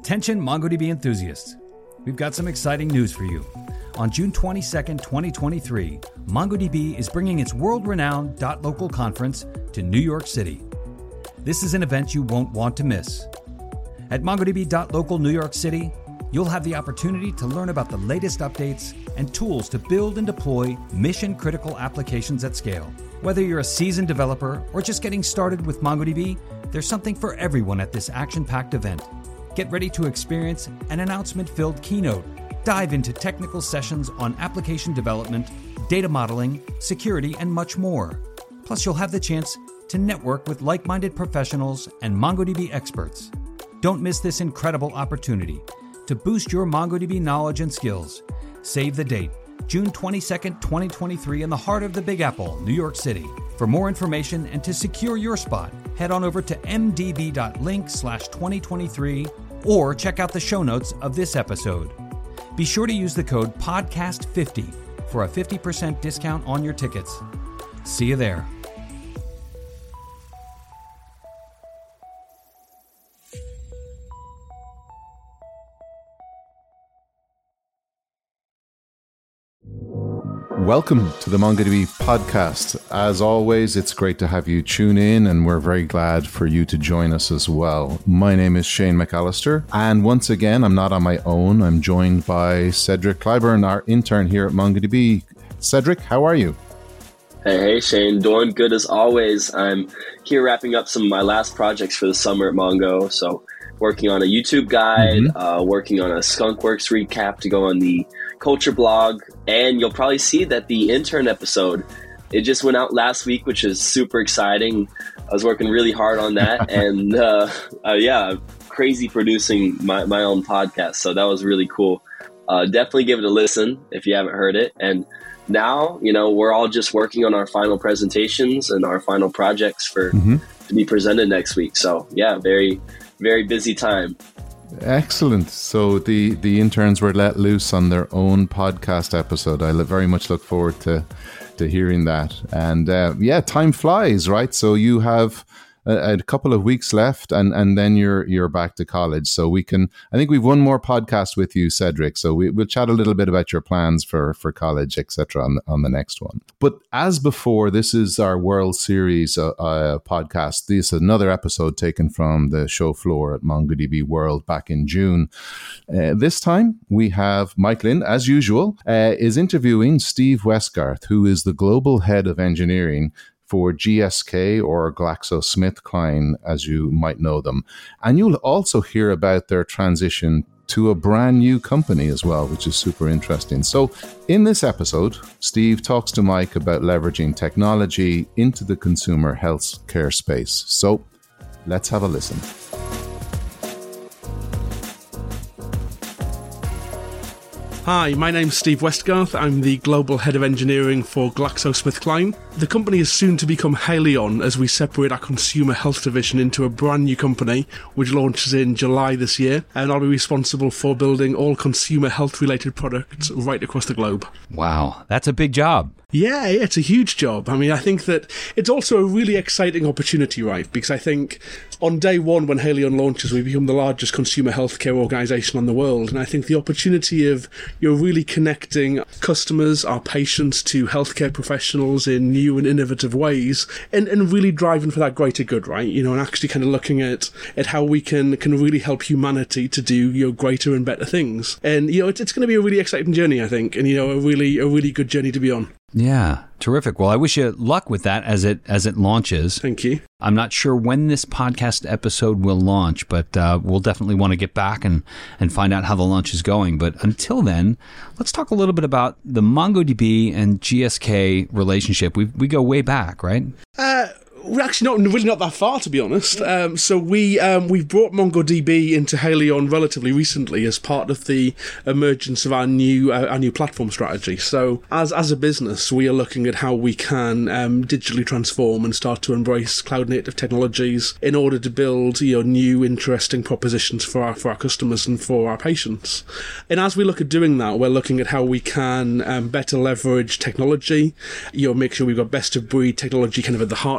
Attention MongoDB enthusiasts. We've got some exciting news for you. On June 22nd, 2023, MongoDB is bringing its world-renowned .local conference to New York City. This is an event you won't want to miss. At MongoDB.local New York City, you'll have the opportunity to learn about the latest updates and tools to build and deploy mission-critical applications at scale. Whether you're a seasoned developer or just getting started with MongoDB, there's something for everyone at this action-packed event. Get ready to experience an announcement-filled keynote, dive into technical sessions on application development, data modeling, security, and much more. Plus, you'll have the chance to network with like-minded professionals and MongoDB experts. Don't miss this incredible opportunity to boost your MongoDB knowledge and skills. Save the date, June 22nd, 2023, in the heart of the Big Apple, New York City. For more information and to secure your spot, head on over to mdb.link/2023 or check out the show notes of this episode. Be sure to use the code PODCAST50 for a 50% discount on your tickets. See you there. Welcome to the MongoDB podcast. As always, it's great to have you tune in, and we're very glad for you to join us as well. My name is Shane McAllister, and once again, I'm not on my own. I'm joined by Cedric Clyburn, our intern here at MongoDB. Cedric, how are you? Hey, Shane. Doing good as always. I'm here wrapping up some of my last projects for the summer at Mongo. So working on a YouTube guide, working on a Skunkworks recap to go on the Culture blog, and you'll probably see that the intern episode, it just went out last week, which is super exciting. I was working really hard on that, and crazy producing my own podcast, so that was really cool. Definitely give it a listen if you haven't heard it. And now, we're all just working on our final presentations and our final projects to be presented next week. So yeah, very, very busy time. Excellent. So the interns were let loose on their own podcast episode. I very much look forward to hearing that. And time flies, right? So you have a couple of weeks left, and then you're back to college. So I think we've one more podcast with you, Cedric. So we'll chat a little bit about your plans for college, etc. on the next one. But as before, this is our World Series podcast. This is another episode taken from the show floor at MongoDB World back in June. This time we have Mike Lynn, as usual, is interviewing Steve Westgarth, who is the global head of engineering for GSK, or GlaxoSmithKline, as you might know them. And you'll also hear about their transition to a brand new company as well, which is super interesting. So in this episode, Steve talks to Mike about leveraging technology into the consumer healthcare space. So let's have a listen. Hi, my name's Steve Westgarth. I'm the Global Head of Engineering for GlaxoSmithKline. The company is soon to become Haleon as we separate our consumer health division into a brand new company, which launches in July this year, and I'll be responsible for building all consumer health-related products right across the globe. Wow, that's a big job. Yeah, it's a huge job. I mean, I think that it's also a really exciting opportunity, right? Because I think on day one, when Haleon launches, we become the largest consumer healthcare organization in the world. And I think the opportunity of you're really connecting customers, our patients, to healthcare professionals in new and innovative ways, and really driving for that greater good, right? And actually kind of looking at how we can really help humanity to do greater and better things. And it's going to be a really exciting journey, I think, and a really good journey to be on. Yeah, terrific. Well, I wish you luck with that as it launches. Thank you. I'm not sure when this podcast episode will launch, but we'll definitely want to get back and find out how the launch is going. But until then, let's talk a little bit about the MongoDB and GSK relationship. We go way back, right? We're actually not that far, to be honest. So we've brought MongoDB into Haleon relatively recently as part of the emergence of our new platform strategy. So as a business, we are looking at how we can digitally transform and start to embrace cloud native technologies in order to build new interesting propositions for our customers and for our patients. And as we look at doing that, we're looking at how we can better leverage technology. Make sure we've got best of breed technology kind of at the heart of our business,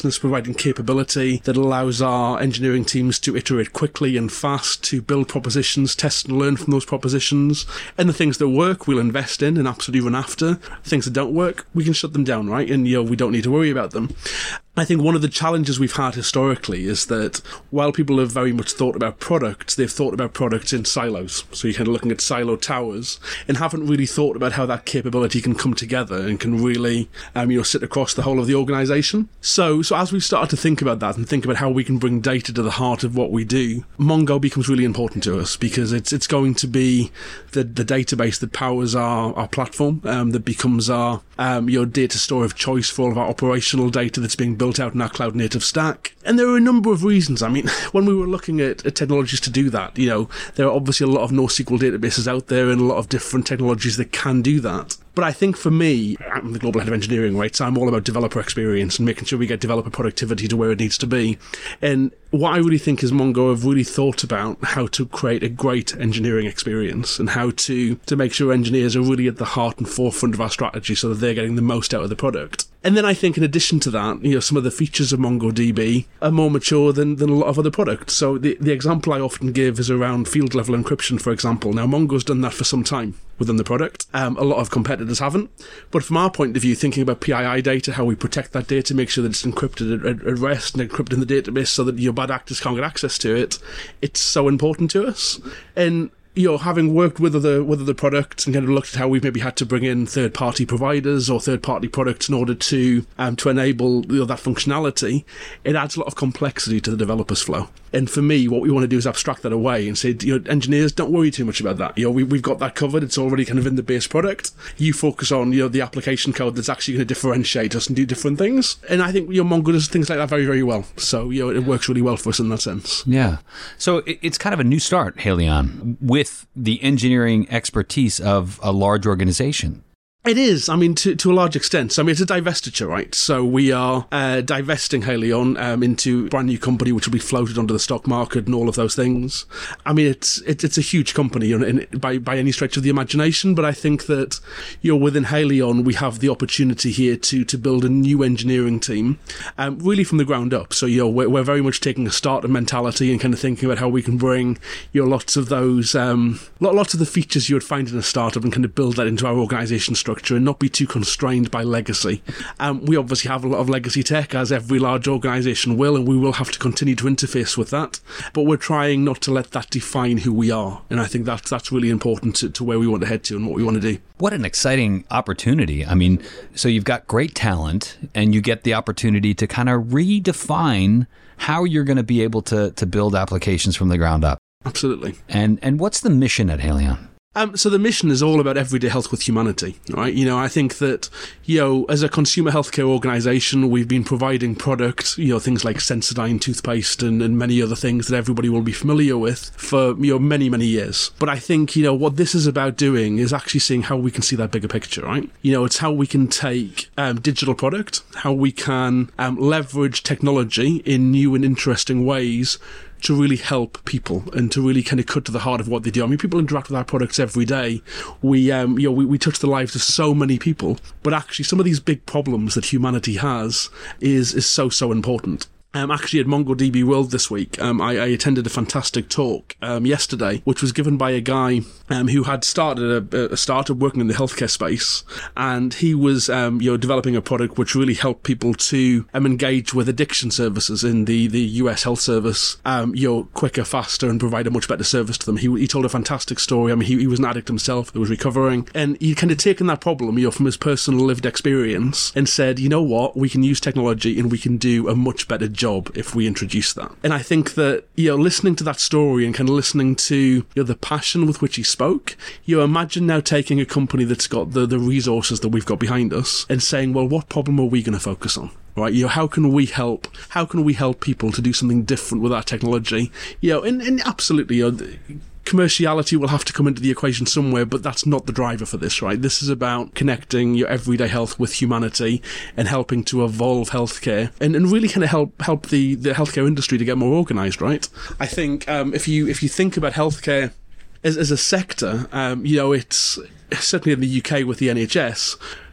business, providing capability that allows our engineering teams to iterate quickly and fast, to build propositions, test and learn from those propositions. And the things that work, we'll invest in and absolutely run after. Things that don't work, we can shut them down, right? And, we don't need to worry about them. I think one of the challenges we've had historically is that while people have very much thought about products, they've thought about products in silos. So you're kind of looking at silo towers and haven't really thought about how that capability can come together and can really, sit across the whole of the organization. So as we've started to think about that and think about how we can bring data to the heart of what we do, Mongo becomes really important to us because it's going to be the database that powers our platform, that becomes our data store of choice for all of our operational data that's being built out in our cloud native stack. And there are a number of reasons. I mean, when we were looking at technologies to do that, there are obviously a lot of NoSQL databases out there and a lot of different technologies that can do that. But I think for me, I'm the global head of engineering, right? So I'm all about developer experience and making sure we get developer productivity to where it needs to be. And what I really think is Mongo have really thought about how to create a great engineering experience and how to make sure engineers are really at the heart and forefront of our strategy so that they're getting the most out of the product. And then I think in addition to that, some of the features of MongoDB are more mature than a lot of other products. So the example I often give is around field level encryption, for example. Now, Mongo's done that for some time within the product. A lot of competitors haven't. But from our point of view, thinking about PII data, how we protect that data, make sure that it's encrypted at rest and encrypted in the database so that your bad actors can't get access to it, it's so important to us. And having worked with other products and kind of looked at how we've maybe had to bring in third-party providers or third-party products in order to enable that functionality, it adds a lot of complexity to the developer's flow. And for me, what we want to do is abstract that away and say, engineers, don't worry too much about that. We've got that covered. It's already kind of in the base product. You focus on, the application code that's actually going to differentiate us and do different things. And I think, Mongo does things like that very, very well. So, it works really well for us in that sense. Yeah. So it's kind of a new start, Helion, with the engineering expertise of a large organization. It is. I mean, to a large extent. So, it's a divestiture, right? So we are divesting Helion into a brand new company which will be floated onto the stock market and all of those things. I mean, it's a huge company by any stretch of the imagination, but I think that within Helion we have the opportunity here to build a new engineering team, really from the ground up. So we're very much taking a startup mentality and kind of thinking about how we can bring lots of those lots of the features you would find in a startup and kind of build that into our organization structure and not be too constrained by legacy. We obviously have a lot of legacy tech, as every large organisation will, and we will have to continue to interface with that. But we're trying not to let that define who we are. And I think that's really important to where we want to head to and what we want to do. What an exciting opportunity. I mean, so you've got great talent and you get the opportunity to kind of redefine how you're going to be able to build applications from the ground up. Absolutely. And what's the mission at Helion? So the mission is all about everyday health with humanity, right? I think that, as a consumer healthcare organisation, we've been providing products, things like Sensodyne toothpaste and many other things that everybody will be familiar with for, many, many years. But I think, what this is about doing is actually seeing how we can see that bigger picture, right? It's how we can take digital product, how we can leverage technology in new and interesting ways to really help people and to really kind of cut to the heart of what they do. I mean, people interact with our products every day. We touch the lives of so many people, but actually some of these big problems that humanity has is so important. Actually, at MongoDB World this week, I attended a fantastic talk yesterday, which was given by a guy who had started a startup working in the healthcare space, and he was developing a product which really helped people to engage with addiction services in the US health service quicker, faster, and provide a much better service to them. He told a fantastic story. I mean, he was an addict himself, who was recovering, and he kind of taken that problem from his personal lived experience and said, you know what, we can use technology and we can do a much better job if we introduce that. And I think that, listening to that story and kind of listening to the passion with which he spoke, imagine now taking a company that's got the resources that we've got behind us and saying, well, what problem are we going to focus on? Right, how can we help people to do something different with our technology? And absolutely, commerciality will have to come into the equation somewhere, but that's not the driver for this, right? This is about connecting your everyday health with humanity and helping to evolve healthcare and really kind of help the healthcare industry to get more organised, right? I think if you think about healthcare as a sector, it's certainly in the UK with the NHS,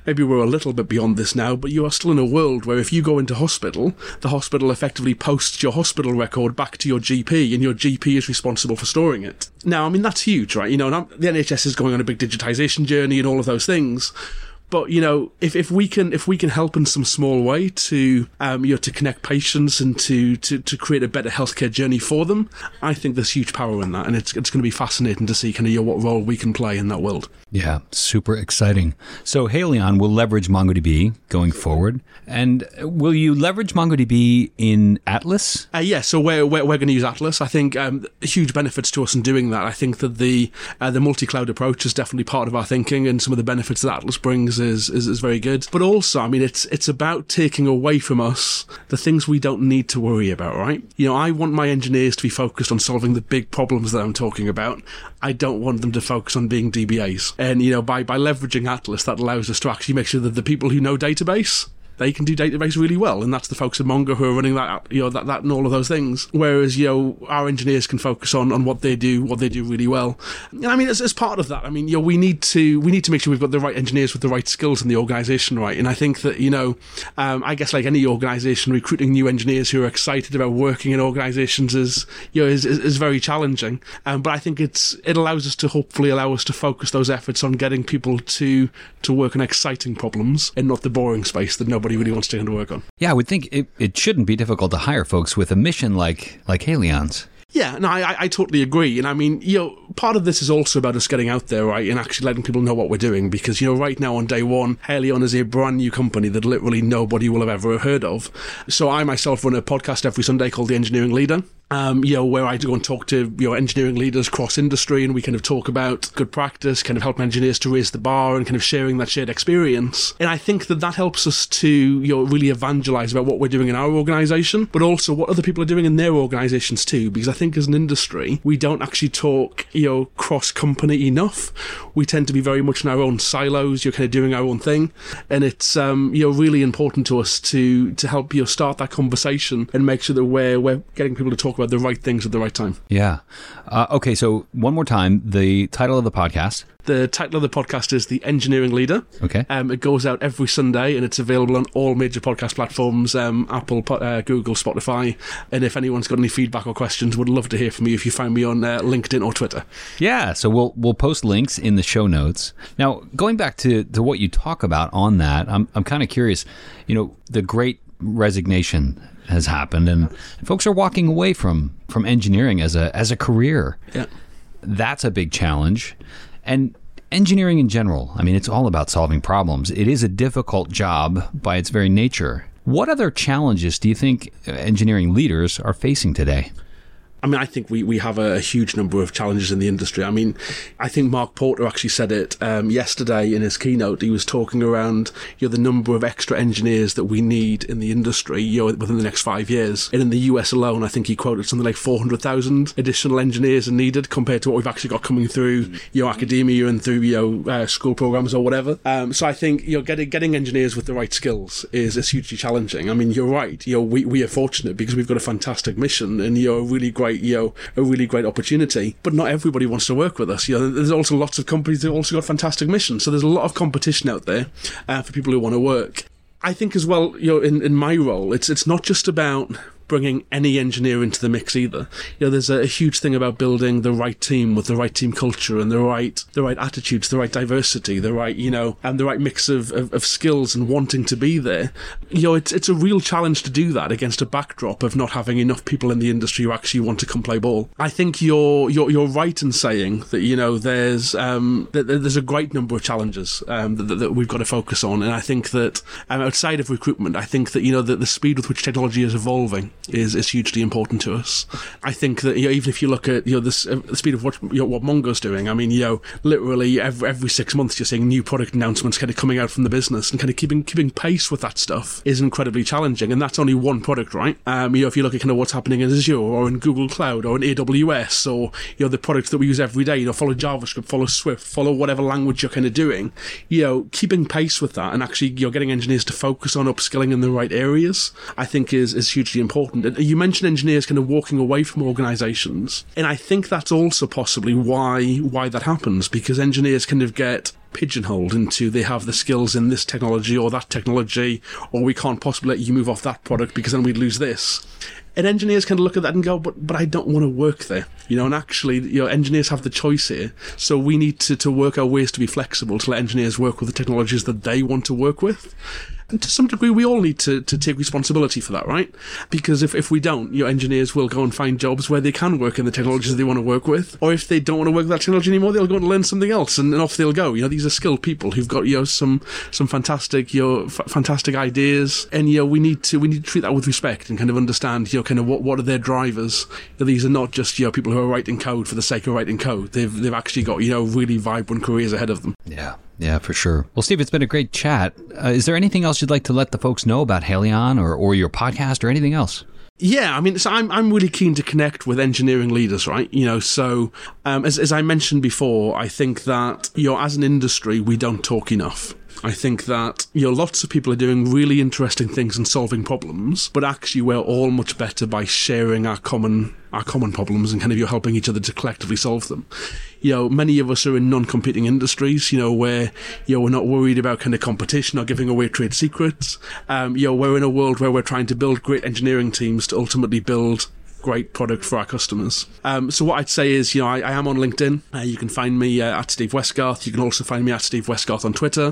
maybe we're a little bit beyond this now, but you are still in a world where if you go into hospital, the hospital effectively posts your hospital record back to your GP, and your GP is responsible for storing it. Now, I mean, that's huge, right? You know, the NHS is going on a big digitisation journey and all of those things. But, you know, if we can help in some small way to to connect patients and to create a better healthcare journey for them, I think there's huge power in that, and it's going to be fascinating to see kind of what role we can play in that world. Yeah, super exciting. So Halion will leverage MongoDB going forward, and will you leverage MongoDB in Atlas? Yeah, so we're going to use Atlas. I think huge benefits to us in doing that. I think that the multi-cloud approach is definitely part of our thinking, and some of the benefits that Atlas brings is very good. But also, I mean, it's about taking away from us the things we don't need to worry about, right? You know, I want my engineers to be focused on solving the big problems that I'm talking about. I don't want them to focus on being DBAs. And, you know, by leveraging Atlas, that allows us to actually make sure that the people who know database, they can do database really well, and that's the folks at Mongo who are running that, you know, that and all of those things. Whereas, you know, our engineers can focus on what they do really well. And I mean, as part of that, I mean, you know, we need to make sure we've got the right engineers with the right skills in the organisation, right? And I think that, you know, I guess like any organisation, recruiting new engineers who are excited about working in organisations is very challenging. But I think it allows us to hopefully allow us to focus those efforts on getting people to work on exciting problems and not the boring space that nobody really wants to work on. Yeah, I would think it shouldn't be difficult to hire folks with a mission like Halion's. Yeah, no, I totally agree. And I mean, you know, part of this is also about us getting out there, right, and actually letting people know what we're doing. Because, you know, right now on day one, Halion is a brand new company that literally nobody will have ever heard of. So I myself run a podcast every Sunday called The Engineering Leader. You know, where I go and talk to, you know, engineering leaders cross industry, and we kind of talk about good practice, kind of help engineers to raise the bar, and kind of sharing that shared experience. And I think that helps us to, you know, really evangelize about what we're doing in our organization, but also what other people are doing in their organizations too. Because I think as an industry, we don't actually talk, you know, cross company enough. We tend to be very much in our own silos. You're kind of doing our own thing, and it's you know, really important to us to help you start that conversation and make sure that we're getting people to talk about the right things at the right time. Yeah. Okay, so one more time, the title of the podcast. The title of the podcast is The Engineering Leader. Okay. It goes out every Sunday, and it's available on all major podcast platforms, Apple, Google, Spotify. And if anyone's got any feedback or questions, would love to hear from you if you find me on LinkedIn or Twitter. Yeah, so we'll post links in the show notes. Now, going back to what you talk about on that, I'm kind of curious, you know, the Great Resignation has happened, and folks are walking away from engineering as a career. Yeah. That's a big challenge. And engineering in general, I mean, it's all about solving problems. It is a difficult job by its very nature. What other challenges do you think engineering leaders are facing today? I mean, I think we have a huge number of challenges in the industry. I mean, I think Mark Porter actually said it yesterday in his keynote. He was talking around, you know, the number of extra engineers that we need in the industry, you know, within the next 5 years. And in the US alone, I think he quoted something like 400,000 additional engineers are needed compared to what we've actually got coming through, you know, academia and through, you know, school programs or whatever. So I think, you know, getting engineers with the right skills is hugely challenging. I mean, you're right. You know, we are fortunate because we've got a fantastic mission and, you know, a really great opportunity, but not everybody wants to work with us. You know, there's also lots of companies that have also got fantastic missions, so there's a lot of competition out there for people who want to work. I think as well, you know, in my role, it's not just about bringing any engineer into the mix either. You know, there's a huge thing about building the right team with the right team culture and the right attitudes, the right diversity, the right, you know, and the right mix of skills and wanting to be there. You know, it's a real challenge to do that against a backdrop of not having enough people in the industry who actually want to come play ball. I think you're right in saying that, you know, there's a great number of challenges that we've got to focus on, and I think that outside of recruitment, I think that, you know, the speed with which technology is evolving is hugely important to us. I think that, you know, even if you look at, you know, the speed of what Mongo's doing, I mean, you know, literally every 6 months you're seeing new product announcements kind of coming out from the business, and kind of keeping pace with that stuff is incredibly challenging. And that's only one product, right? You know, if you look at kind of what's happening in Azure or in Google Cloud or in AWS, or, you know, the products that we use every day, you know, follow JavaScript, follow Swift, follow whatever language you're kind of doing, you know, keeping pace with that and actually, you know, getting engineers to focus on upskilling in the right areas, I think is hugely important. And you mentioned engineers kind of walking away from organizations, and I think that's also possibly why that happens, because engineers kind of get pigeonholed into they have the skills in this technology or that technology, or we can't possibly let you move off that product because then we'd lose this. And engineers kind of look at that and go, but I don't want to work there. And actually, engineers have the choice here. So we need to work our ways to be flexible, to let engineers work with the technologies that they want to work with. And to some degree, we all need to take responsibility for that, right? Because if we don't, engineers will go and find jobs where they can work in the technologies they want to work with. Or if they don't want to work with that technology anymore, they'll go and learn something else, and off they'll go. These are skilled people who've got some fantastic fantastic ideas, and we need to treat that with respect and kind of understand kind of what are their drivers. These are not just people who are writing code for the sake of writing code. They've actually got really vibrant careers ahead of them. Yeah, for sure. Well, Steve, it's been a great chat. Is there anything else you'd like to let the folks know about Haleon or your podcast or anything else? Yeah, I mean, so I'm really keen to connect with engineering leaders, right? So as I mentioned before, I think that as an industry, we don't talk enough. I think that lots of people are doing really interesting things and solving problems, but actually we're all much better by sharing our common problems and kind of helping each other to collectively solve them. Many of us are in non-competing industries, where we're not worried about kind of competition or giving away trade secrets. We're in a world where we're trying to build great engineering teams to ultimately build great product for our customers. So what I'd say is, I am on LinkedIn. You can find me at Steve Westgarth. You can also find me at Steve Westgarth on Twitter.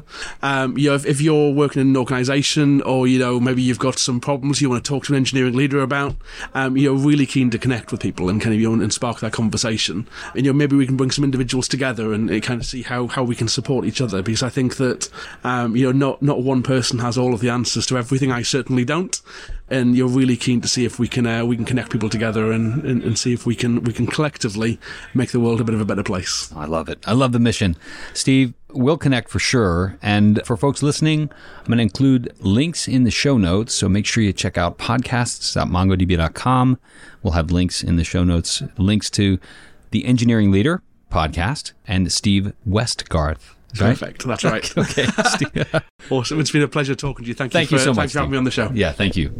If you're working in an organization or, maybe you've got some problems you want to talk to an engineering leader about, really keen to connect with people and kind of, and spark that conversation. And, maybe we can bring some individuals together and kind of see how we can support each other, because I think that, not one person has all of the answers to everything. I certainly don't. And you're really keen to see if we can connect people together and see if we can collectively make the world a bit of a better place. I love it. I love the mission. Steve, we'll connect for sure. And for folks listening, I'm going to include links in the show notes. So make sure you check out podcasts.mongodb.com. We'll have links in the show notes, links to the Engineering Leader podcast and Steve Westgarth. Right? Perfect. That's right. Okay. Awesome. It's been a pleasure talking to you. Thank you so much. Thanks for having me on the show. Yeah, thank you.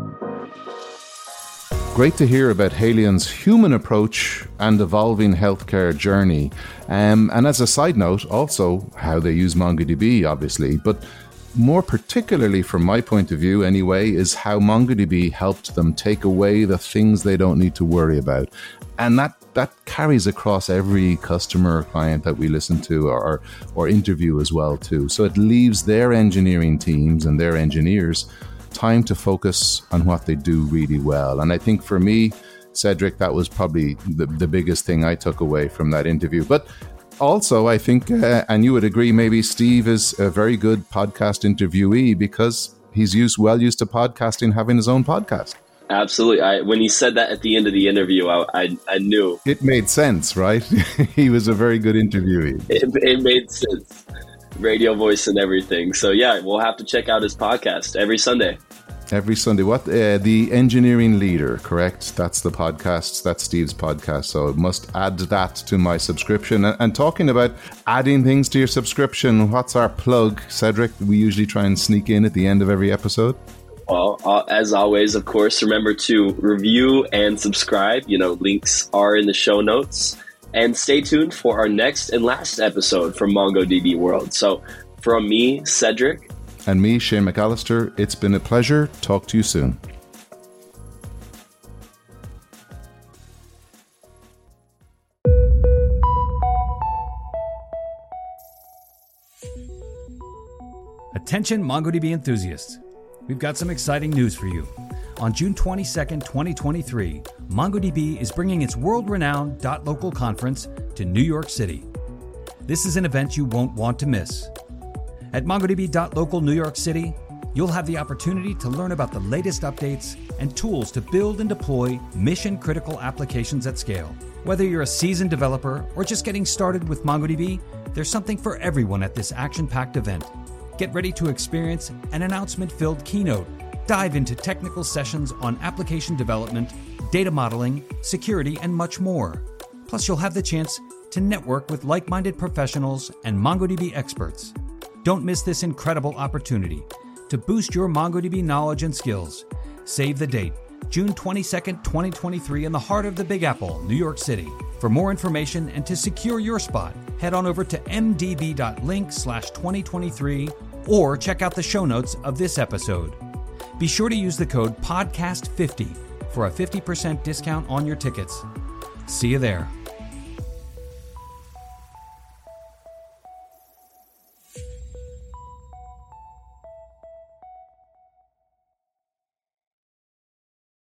Great to hear about Haleon's human approach and evolving healthcare journey. And as a side note, also how they use MongoDB, obviously. But more particularly from my point of view anyway, is how MongoDB helped them take away the things they don't need to worry about. And that carries across every customer or client that we listen to or interview as well too. So it leaves their engineering teams and their engineers time to focus on what they do really well. And I think for me, Cedric, that was probably the biggest thing I took away from that interview. But also, I think, and you would agree, maybe Steve is a very good podcast interviewee because he's well used to podcasting, having his own podcast. Absolutely. When he said that at the end of the interview, I knew. It made sense, right? He was a very good interviewee. It made sense. Radio voice and everything. So yeah, we'll have to check out his podcast every Sunday. Every Sunday. What? The Engineering Leader, correct? That's the podcast. That's Steve's podcast. So I must add that to my subscription. And talking about adding things to your subscription, what's our plug, Cedric? We usually try and sneak in at the end of every episode. Well, as always, of course, remember to review and subscribe. Links are in the show notes. And stay tuned for our next and last episode from MongoDB World. So from me, Cedric. And me, Shane McAllister, it's been a pleasure. Talk to you soon. Attention MongoDB enthusiasts. We've got some exciting news for you. On June 22nd, 2023, MongoDB is bringing its world-renowned .local conference to New York City. This is an event you won't want to miss. At MongoDB.local New York City, you'll have the opportunity to learn about the latest updates and tools to build and deploy mission-critical applications at scale. Whether you're a seasoned developer or just getting started with MongoDB, there's something for everyone at this action-packed event. Get ready to experience an announcement-filled keynote, dive into technical sessions on application development, data modeling, security, and much more. Plus, you'll have the chance to network with like-minded professionals and MongoDB experts. Don't miss this incredible opportunity to boost your MongoDB knowledge and skills. Save the date, June 22nd, 2023, in the heart of the Big Apple, New York City. For more information and to secure your spot, head on over to mdb.link/2023 or check out the show notes of this episode. Be sure to use the code PODCAST50 for a 50% discount on your tickets. See you there.